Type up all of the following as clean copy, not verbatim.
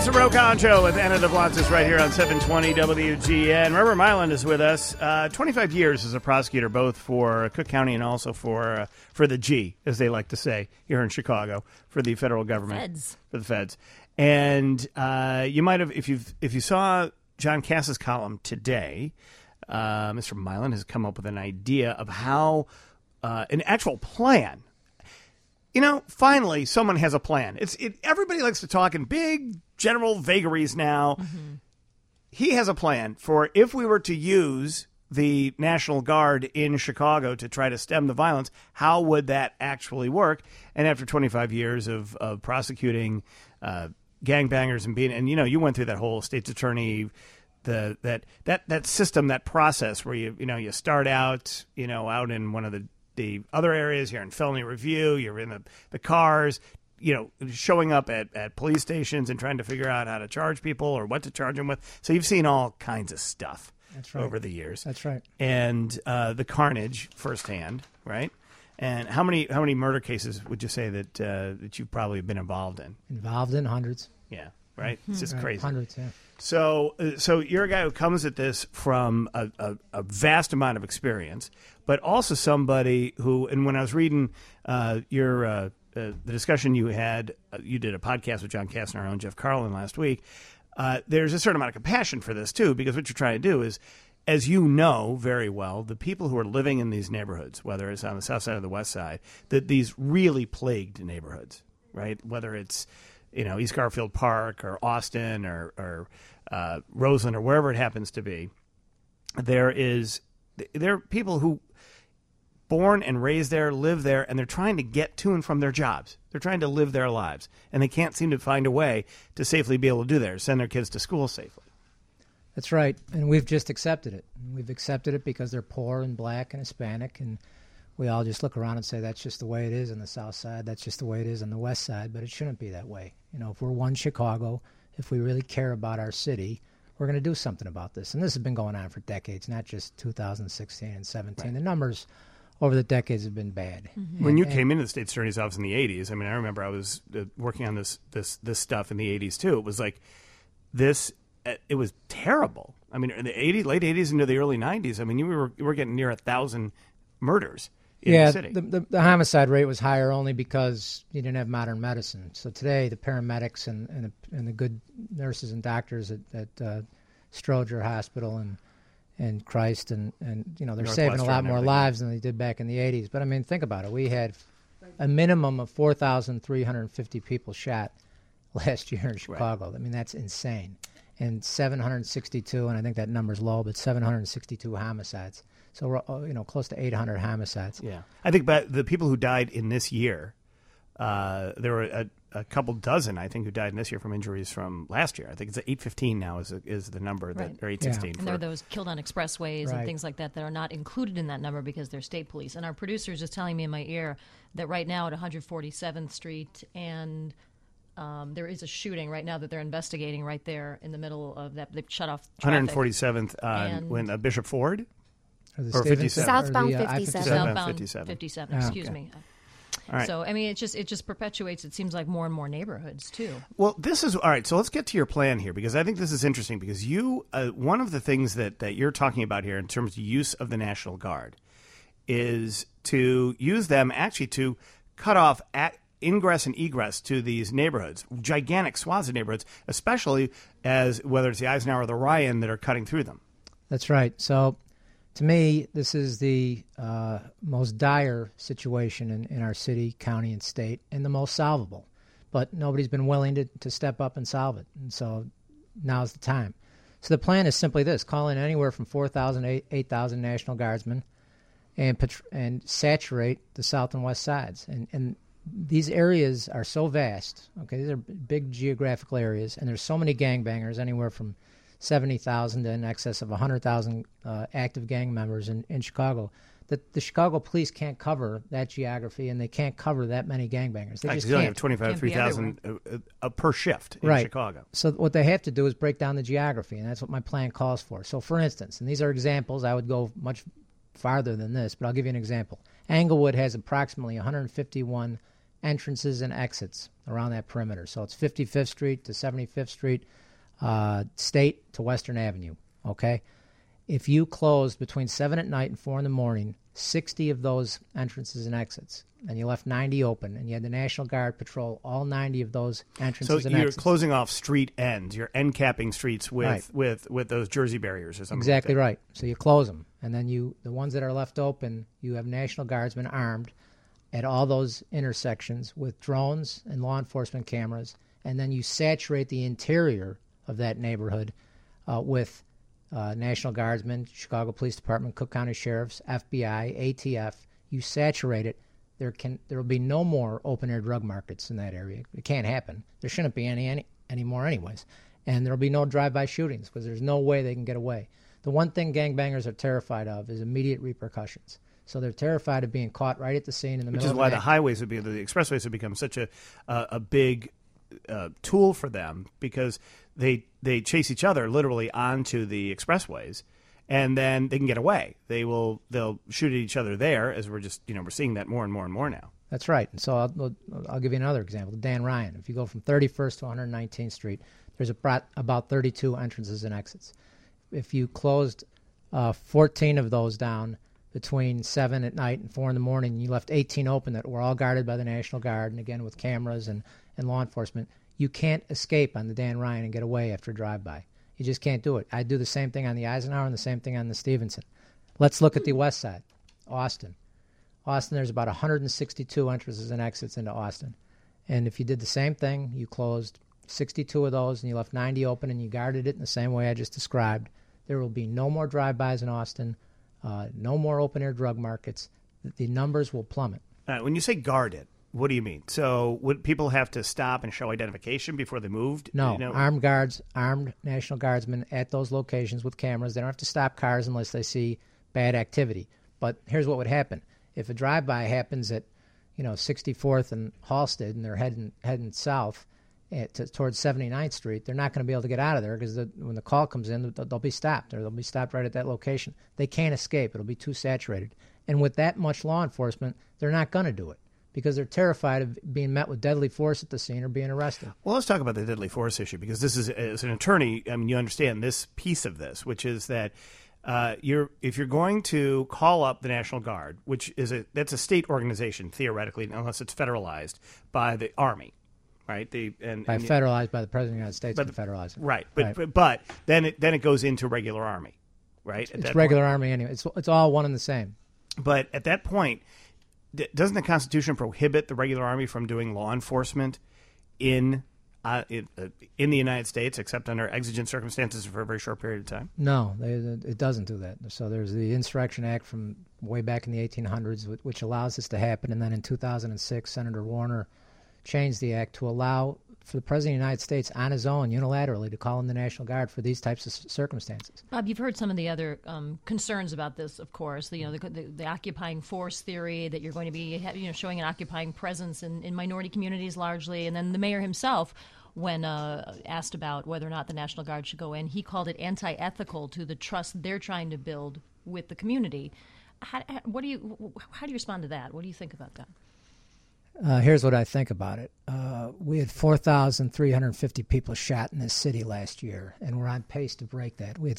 It's the Rokan Show with Anna DeBlantis right here on 720 WGN. Reverend Milan is with us. 25 years as a prosecutor, both for Cook County and also for the G, as they like to say here in Chicago, for the federal government. Feds. For the feds. And you might have, if you saw John Kass's column today, Mr. Milan has come up with an idea of how an actual plan. You know, finally, someone has a plan. Everybody likes to talk in big, general vagaries now. Mm-hmm. He has a plan for if we were to use the National Guard in Chicago to try to stem the violence, how would that actually work? And after 25 years of prosecuting gangbangers and you know, you went through that whole state's attorney, that system, that process where you start out, out in one of the other areas, you're in felony review, you're in the cars, showing up at police stations and trying to figure out how to charge people or what to charge them with. So you've seen all kinds of stuff. That's right. Over the years. That's right. And the carnage firsthand, right? And how many murder cases would you say that you've probably been involved in? Involved in hundreds. Yeah, right? It's just right. crazy. Hundreds, yeah. So you're a guy who comes at this from a vast amount of experience, but also somebody who, and when I was reading the discussion you had, you did a podcast with John Kass and our own Jeff Carlin last week, there's a certain amount of compassion for this, too, because what you're trying to do is, as you know very well, the people who are living in these neighborhoods, whether it's on the south side or the west side, these really plagued neighborhoods, right? Whether it's East Garfield Park or Austin or Roseland or wherever it happens to be, there are people who born and raised there, live there, and they're trying to get to and from their jobs. They're trying to live their lives, and they can't seem to find a way to safely be able to do that, send their kids to school safely. That's right, and we've just accepted it. We've accepted it because they're poor and black and Hispanic, and we all just look around and say that's just the way it is on the south side, that's just the way it is on the west side, but it shouldn't be that way. If we're one Chicago, if we really care about our city, we're going to do something about this. And this has been going on for decades, not just 2016 and 17. Right. The numbers over the decades have been bad. Mm-hmm. When you came into the state attorney's office in the 80s, I remember I was working on this stuff in the 80s too. It was like this. It was terrible. In the late 80s into the early 90s, you were getting near 1,000 murders in the city. The homicide rate was higher only because you didn't have modern medicine. So today, the paramedics and the good nurses and doctors at Stroger Hospital and Christ and they're saving a lot more lives than they did back in the 80s. But think about it. We had a minimum of 4,350 people shot last year in Chicago. Right. That's insane. And 762, and I think that number's low, but 762 homicides. So we're close to 800 homicides. Yeah, I think, but the people who died in this year, there were a couple dozen, I think, who died in this year from injuries from last year. I think it's 815 now is the number that, or 816. Yeah. And there are those killed on expressways and things like that are not included in that number because they're state police. And our producer is just telling me in my ear that right now at 147th Street and there is a shooting right now that they're investigating right there in the middle of that. They've shut off traffic. 147th when Bishop Ford? Or 57? Southbound 57. Southbound 57. Excuse me. All right. So, it just perpetuates, it seems like, more and more neighborhoods, too. Well, this is, all right, so let's get to your plan here, because I think this is interesting, because you, one of the things that you're talking about here in terms of use of the National Guard is to use them actually to cut off ingress and egress to these neighborhoods, gigantic swaths of neighborhoods, especially as whether it's the Eisenhower or the Ryan that are cutting through them. That's right. So, to me, this is the most dire situation in our city, county, and state, and the most solvable. But nobody's been willing to step up and solve it, and so now's the time. So the plan is simply this: call in anywhere from 4,000 to 8,000 National Guardsmen and saturate the south and west sides. And these areas are so vast. Okay, these are big geographical areas, and there's so many gangbangers, anywhere from 70,000 to in excess of 100,000 active gang members in Chicago, that the Chicago police can't cover that geography, and they can't cover that many gangbangers. They just only can't. have 3,000 per shift in Chicago. So what they have to do is break down the geography, and that's what my plan calls for. So, for instance, and these are examples, I would go much farther than this, but I'll give you an example. Englewood has approximately 151 entrances and exits around that perimeter. So it's 55th Street to 75th Street, State to Western Avenue, okay? If you closed between 7 at night and 4 in the morning, 60 of those entrances and exits, and you left 90 open, and you had the National Guard patrol all 90 of those entrances and exits. So you're closing off street ends. You're end capping streets with those Jersey barriers or something. Exactly like that. right. So you close them, and then the ones that are left open, you have National Guardsmen armed at all those intersections with drones and law enforcement cameras, and then you saturate the interior of that neighborhood with National Guardsmen, Chicago Police Department, Cook County Sheriffs, FBI, ATF. You saturate it. There will be no more open-air drug markets in that area. It can't happen. There shouldn't be any more anyways. And there will be no drive-by shootings because there's no way they can get away. The one thing gangbangers are terrified of is immediate repercussions. So they're terrified of being caught right at the scene in the middle of the night. Which is why the expressways have become such a big tool for them, because they chase each other literally onto the expressways, and then they can get away. They'll shoot at each other there, as we're seeing that more and more and more now. That's right. And so I'll give you another example. Dan Ryan. If you go from 31st to 119th Street, there's about 32 entrances and exits. If you closed 14 of those down between 7 at night and 4 in the morning, you left 18 open that were all guarded by the National Guard, and again with cameras and law enforcement, you can't escape on the Dan Ryan and get away after a drive-by. You just can't do it. I do the same thing on the Eisenhower and the same thing on the Stevenson. Let's look at the west side, Austin. Austin, there's about 162 entrances and exits into Austin. And if you did the same thing, you closed 62 of those and you left 90 open and you guarded it in the same way I just described, there will be no more drive-bys in Austin, no more open-air drug markets. The numbers will plummet. When you say guarded, what do you mean? So would people have to stop and show identification before they moved? No, armed guards, armed National Guardsmen at those locations with cameras. They don't have to stop cars unless they see bad activity. But here's what would happen. If a drive-by happens at 64th and Halsted and they're heading south towards 79th Street, they're not going to be able to get out of there because when the call comes in, they'll be stopped, or they'll be stopped right at that location. They can't escape. It'll be too saturated. And with that much law enforcement, they're not going to do it because they're terrified of being met with deadly force at the scene or being arrested. Well, let's talk about the deadly force issue, because this is, as an attorney, I mean, you understand this piece of this, which is that if you're going to call up the National Guard, which is that's a state organization theoretically, unless it's federalized by the Army, right? Federalized by the President of the United States, federalized, right? But then it goes into regular Army, right? It's regular Army anyway. It's all one and the same. But at that point, doesn't the Constitution prohibit the regular Army from doing law enforcement in the United States, except under exigent circumstances for a very short period of time? No, it doesn't do that. So there's the Insurrection Act from way back in the 1800s, which allows this to happen. And then in 2006, Senator Warner changed the act to allow for the President of the United States on his own unilaterally to call in the National Guard for these types of circumstances. Bob, you've heard some of the other concerns about this, of course. The occupying force theory, that you're going to be showing an occupying presence in minority communities largely. And then the mayor himself, when asked about whether or not the National Guard should go in, he called it anti-ethical to the trust they're trying to build with the community. How do you respond to that? What do you think about that? Here's what I think about it. We had 4,350 people shot in this city last year, and we're on pace to break that. We had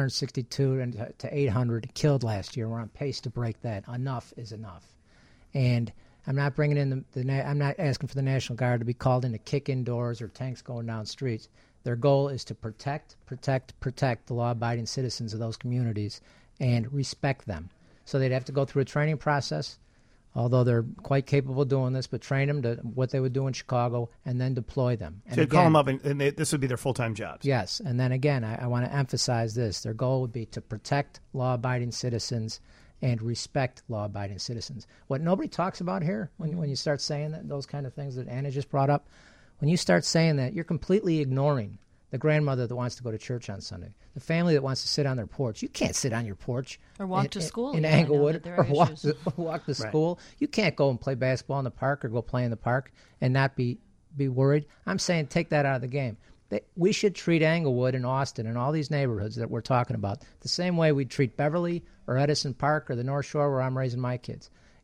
762 to 800 killed last year. We're on pace to break that. Enough is enough. And I'm not bringing in I'm not asking for the National Guard to be called in to kick in doors or tanks going down streets. Their goal is to protect the law-abiding citizens of those communities and respect them. So they'd have to go through a training process, although they're quite capable of doing this, but train them to what they would do in Chicago and then deploy them. And so call them up, and this would be their full-time jobs. Yes, and then again, I want to emphasize this. Their goal would be to protect law-abiding citizens and respect law-abiding citizens. What nobody talks about here, when you start saying those kind of things that Anna just brought up, when you start saying that, you're completely ignoring the grandmother that wants to go to church on Sunday, the family that wants to sit on their porch. You can't sit on your porch or walk to school in Englewood, or walk to school. Right. You can't go and play basketball in the park or go play in the park and not be worried. I'm saying take that out of the game. We should treat Englewood and Austin and all these neighborhoods that we're talking about the same way we treat Beverly or Edison Park or the North Shore where I'm raising my kids.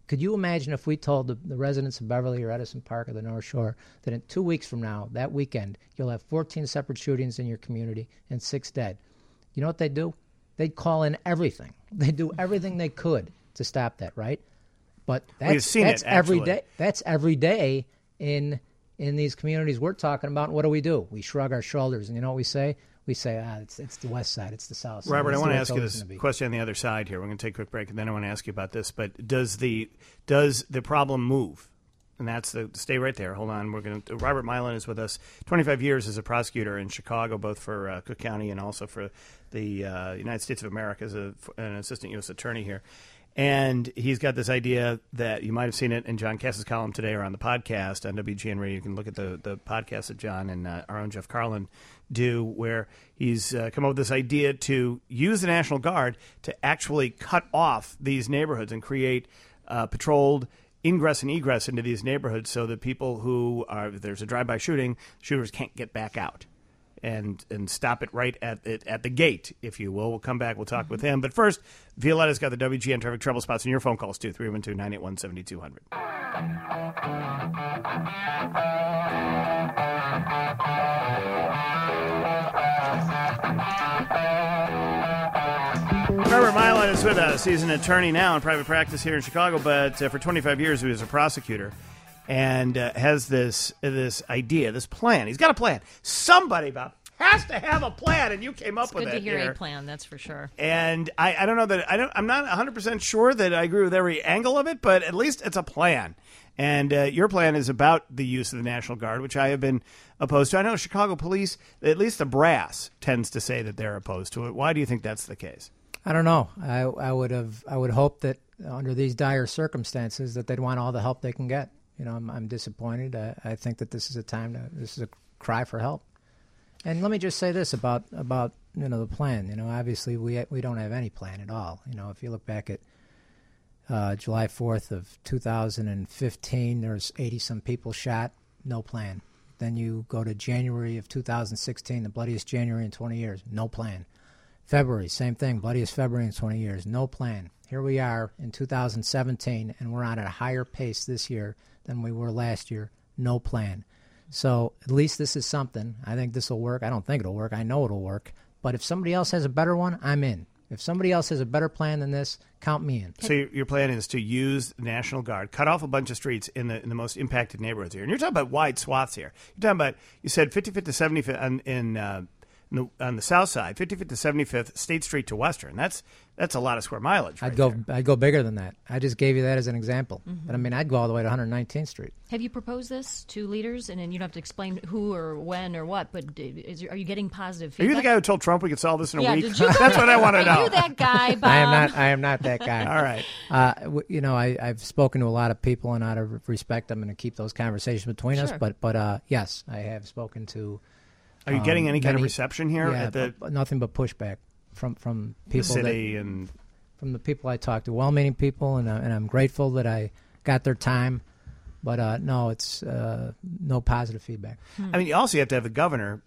Could you imagine if we told the residents of Beverly or Edison Park or the North Shore that in 2 weeks from now, that weekend, you'll have 14 separate shootings in your community and 6 dead? You know what they'd do? They'd call in everything. They'd do everything they could to stop that, right? But that's every day. That's every day in these communities we're talking about. What do? We shrug our shoulders, and you know what we say? We say, it's the west side, it's the south side. Robert, I want to ask you this question on the other side here. We're going to take a quick break, and then I want to ask you about this. But does the problem move? And that's stay right there. Hold on. Robert Milan is with us. 25 years as a prosecutor in Chicago, both for Cook County and also for the United States of America as an assistant U.S. attorney here. And he's got this idea that you might have seen it in John Kass's column today or on the podcast on WGN Radio. You can look at the podcast that John and our own Jeff Carlin do, where he's come up with this idea to use the National Guard to actually cut off these neighborhoods and create patrolled ingress and egress into these neighborhoods so that people who are, if there's a drive-by shooting, shooters can't get back out. And stop it right at the gate, if you will. We'll come back. We'll talk with him. But first, Violetta's got the WGN traffic trouble spots and your phone calls, too, 312-981-7200. Robert Milan is with us. He's an attorney now in private practice here in Chicago, but for 25 years he was a prosecutor. And has this idea, this plan. He's got a plan. Somebody, Bob, has to have a plan, and you came up with it. It's good to hear a plan, that's for sure. And I don't know that I'm not 100% sure that I agree with every angle of it, but at least it's a plan. And your plan is about the use of the National Guard, which I have been opposed to. I know Chicago police, at least the brass, tends to say that they're opposed to it. Why do you think that's the case? I don't know. I would hope that under these dire circumstances that they'd want all the help they can get. You know, I'm disappointed. I think that this is a cry for help. And let me just say this about the plan. You know, obviously we don't have any plan at all. You know, if you look back at July 4th of 2015, there's 80-some people shot, no plan. Then you go to January of 2016, the bloodiest January in 20 years, no plan. February, same thing, bloodiest February in 20 years, no plan. Here we are in 2017, and we're on a higher pace this year than we were last year, no plan. So at least this is something. I think this will work. I don't think it'll work. I know it'll work. But if somebody else has a better one, I'm in. If somebody else has a better plan than this, count me in. So your plan is to use the National Guard, cut off a bunch of streets in the most impacted neighborhoods here. And you're talking about wide swaths here. You're talking about, you said 55th to 75th on the south side, 55th to 75th, State Street to Western. That's a lot of square mileage. I'd go bigger than that. I just gave you that as an example. Mm-hmm. But I mean, I'd go all the way to 119th Street. Have you proposed this to leaders? And then you don't have to explain who or when or what. But are you getting positive feedback? Are you the guy who told Trump we could solve this in a week? That's what I want to know. Are you that guy, Bob? I am not that guy. All right. You know, I've spoken to a lot of people, and out of respect, I'm going to keep those conversations between us. But yes, I have spoken to. Are you getting any kind of reception here? Yeah, nothing but pushback from people. The city and from the people I talk to, well-meaning people, and I'm grateful that I got their time. But no, it's no positive feedback. I mean, you also have to have the governor.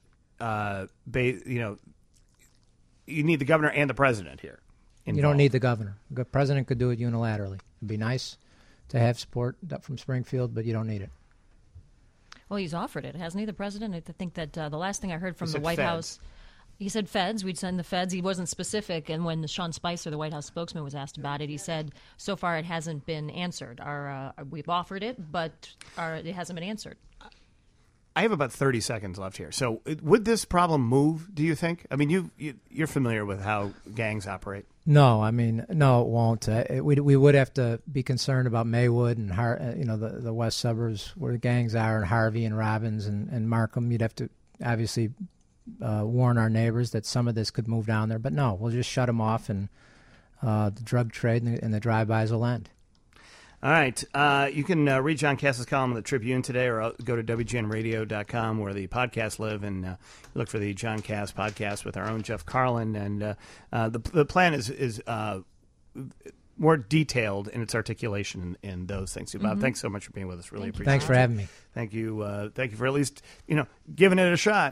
You need the governor and the president here. Involved. You don't need the governor. The president could do it unilaterally. It'd be nice to have support from Springfield, but you don't need it. Well, he's offered it, hasn't he, the president? I think that the last thing I heard from the White feds. House, he said feds. We'd send the feds. He wasn't specific. And when Sean Spicer, the White House spokesman, was asked about it, he said, so far it hasn't been answered. We've offered it, but it hasn't been answered. I have about 30 seconds left here. So would this problem move, do you think? I mean, you're familiar with how gangs operate. No, I mean, no, it won't. We would have to be concerned about Maywood and the west suburbs where the gangs are, and Harvey and Robbins and Markham. You'd have to obviously warn our neighbors that some of this could move down there. But no, we'll just shut them off, and the drug trade and the drive-bys will end. All right. You can read John Kass's column in the Tribune today, or go to WGNradio.com where the podcasts live, and look for the John Kass podcast with our own Jeff Carlin. And the plan is more detailed in its articulation in those things. Bob, thanks so much for being with us. Really appreciate it. Thanks for having me. Thank you. Thank you for at least giving it a shot.